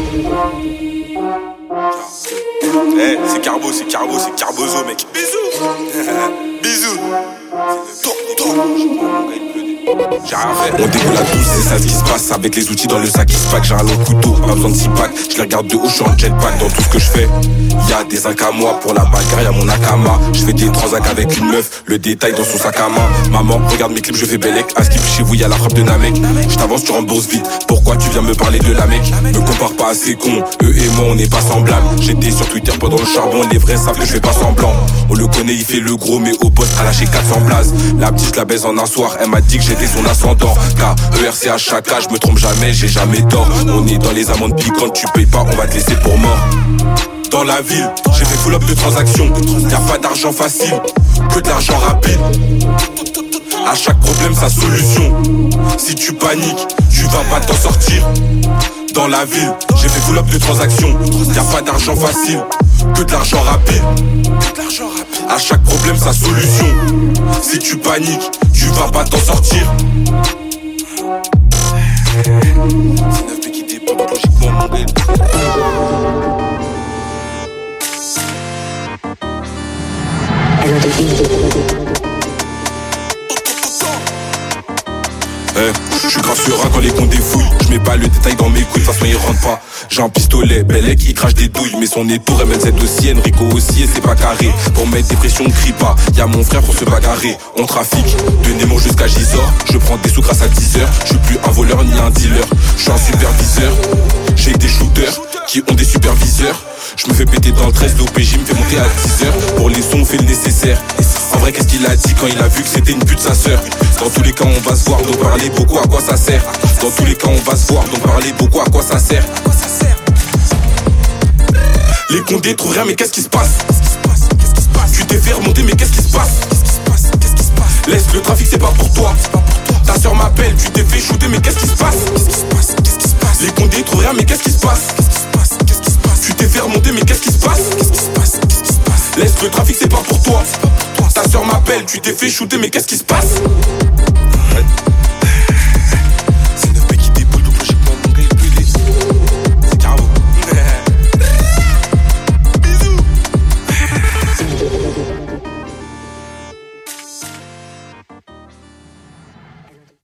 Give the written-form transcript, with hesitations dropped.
C'est Carbozo, mec. Bisous. Bisous. J'ai rien fait. On découle à tous, c'est ça ce qui se passe. Avec les outils dans le sac qui se pack. J'ai un long couteau, pas besoin de 6 packs. Je les regarde de haut, je suis en jetpack. Dans tout ce que je fais, y'a des zincs à moi. Pour la bagarre, y'a mon Nakama. Je fais des transacts avec une meuf, le détail dans son sac à main. Maman, regarde mes clips, je fais Bellec. À skip chez vous, y'a la frappe de Namek. Je t'avance, tu rembourses vite. Pourquoi tu viens me parler de la mec? Me compare pas à ces cons, eux et moi on n'est pas semblables. J'étais sur Twitter pendant le charbon, les vrais savent que je fais pas semblant. On le connaît, il fait le gros, mais au poste a lâché 400 blazes. La petite la baise en un soir, elle m'a dit que j'étais son ascendant. KERC à chaque âge, je me trompe jamais, j'ai jamais tort. On est dans les amendes piquantes, tu payes pas, on va te laisser pour mort. Dans la ville, j'ai fait full up de transactions. Y'a pas d'argent facile, que de l'argent rapide. À chaque problème sa solution. Si tu paniques, tu vas pas t'en sortir. Dans la ville, j'ai fait full up de transactions. Y'a pas d'argent facile, que de l'argent rapide. À chaque problème sa solution. Si tu paniques, tu vas pas t'en sortir. C'est 9 qui dépend logiquement mon gars. Je suis grave serein quand les comptes défouillent. Je mets pas le détail dans mes couilles, de toute façon ils rentrent pas. J'ai un pistolet, Bellec, il crache des douilles. Mais son étour, MLZ aussi, Enrico aussi, et c'est pas carré. Pour mettre des pressions, on crie pas. Y'a mon frère pour se bagarrer. On trafique, de Nemo jusqu'à Gisors. Je prends des sous grâce à 10 heures. Je suis plus un voleur ni un dealer. Je suis un superviseur. J'ai des shooters qui ont des superviseurs. Je me fais péter dans le 13, l'OPJ me fait monter à 10 heures. Pour les sons, on fait le nécessaire. En vrai, qu'est-ce qu'il a dit quand il a vu que c'était une pute sa sœur? Dans tous les cas, on va se voir, donc parler beaucoup, à quoi ça sert? Dans tous les cas, on va se voir, donc parler beaucoup, à quoi ça sert? Les condés trouvent rien, mais qu'est-ce qui se passe? Tu t'es fait remonter, mais qu'est-ce qui se passe? Laisse le trafic, c'est pas pour toi. Ta sœur m'appelle, tu t'es fait shooter, mais qu'est-ce qui se passe? Les condés trouvent rien, mais qu'est-ce qui se passe? Tu t'es fait remonter, mais qu'est-ce qui se passe? Laisse le trafic, c'est pas pour toi. Ta sœur m'appelle, tu t'es fait shooter, mais qu'est-ce qui se passe?